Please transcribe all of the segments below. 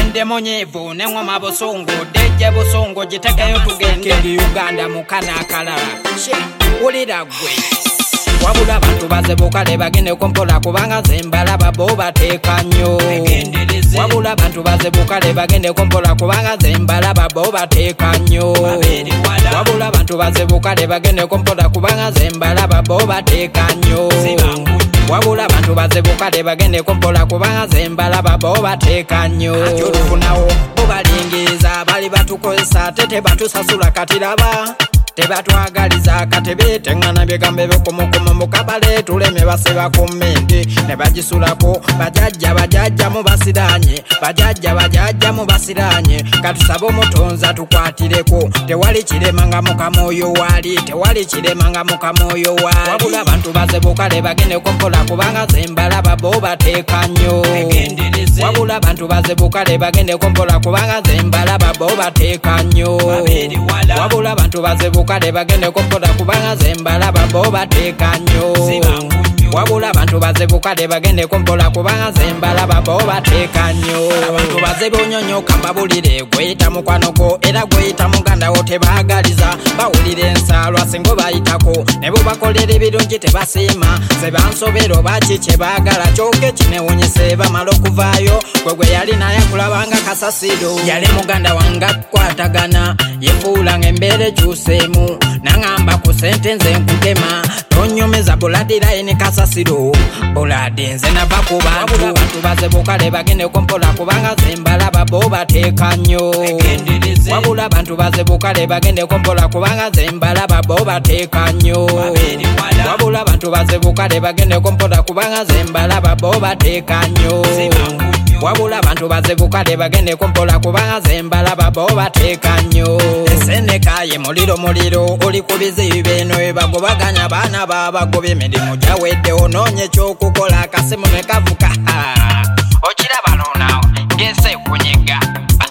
Ende monyevu nengoma busongo deje busongo jitakayo tugende Uganda mukana akalala ulira gwe wabula abantu baze bukale bagende kompola kubanga zembala babo bateeka nnyo wabula abantu baze bukale bagende kompola kubanga zembala babo bateeka nnyo wabula abantu baze bukale bagende kompola kubanga zembala babo bateeka nnyo wabula abantu baze bukale bagende kompola kubanga zembala babo bateeka nnyo atulufunawo bo balingiriza bali batukozesa tete batusasula katiraba tebatwagaliza katebe tengana byegambe bekomokoma mukabale tuleme baseba komende ne bagisulako bajajja mu basiranye katusaba omutonza tukwatireko tewali kiremanga mukamoyo wali wabula abantu baze bukale bagende kompola kubanga zembala babo bateeka nnyo wabula abantu baze bukale bagende kompola kubanga zembala babo bateeka nnyo wabula abantu baze bukale bagende kompola kubanga zembala babo bateeka nnyo wabula abantu baze bukale bagende kompola kubanga zembala babo bateeka nnyo abantu baze bonyonyoka babulire gweyita mukwanoko era gweyita muganda wo tebaagaliza bawulire ensalwa singo bayitako ne bo bakolera ebirungi tebasiima ze bansobero baki kye baagala kyoke kinewunyise bamala okuvaayo gwegwe yali naye akulabanga kasasiro yali muganda wange akukwatagana yefuula ng'embeera ekyuseemu nangamba ku sente nze nkutema tonyomeza buladiraini kasasiro buladi nze nava ku bantu abantu baze bukale bagende kompola kubanga zembala babo bateeka nnyo wabula abantu baze bukale bagende kompola kubanga zembala babo bateeka nnyo wabula abantu baze bukale bagende kompola kubanga zembala babo bateeka nnyo wabula abantu baze bukale bagende kompola kubanga zembala babo bateeka nnyo eseneka ye muliro oli ku bizibu bino ebagobaganya baana babagoba emirimu gyawedde onoonye ekyokukola akasimu ne kavuka okiraba noonawo ngese kunyiga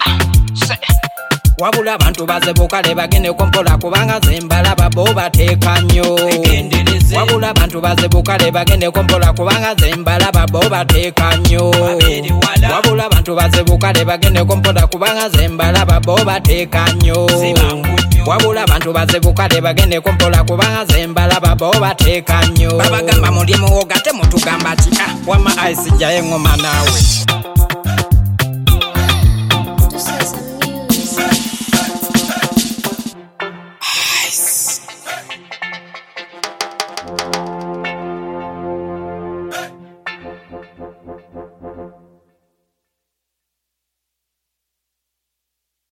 wabula abantu baze bukale bagende kompola kubanga zembala babo bateeka nnyo wabula abantu baze bukale bagende kompola kubanga zembala babo bateeka nnyo wabula abantu baze bukale bagende kompola kubanga zembala babo bateeka nnyo wabula abantu baze bukale bagende kompola kubanga zembala babo bateeka nnyo babagamba mulimu wogate mutugamba ki wama aisijja engoma naawe